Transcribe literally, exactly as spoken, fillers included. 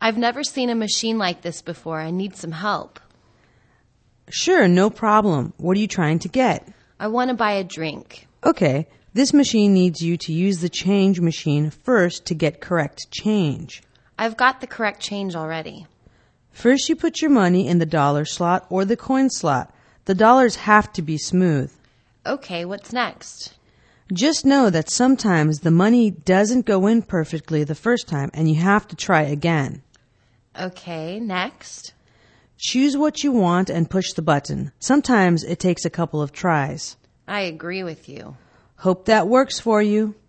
I've never seen a machine like this before. I need some help. Sure, no problem. What are you trying to get? I want to buy a drink. Okay, this machine needs you to use the change machine first to get correct change. I've got the correct change already. First you put your money in the dollar slot or the coin slot. The dollars have to be smooth. Okay, what's next? Just know that sometimes the money doesn't go in perfectly the first time and you have to try again. Okay, next? Choose what you want and push the button. Sometimes it takes a couple of tries. I agree with you. Hope that works for you.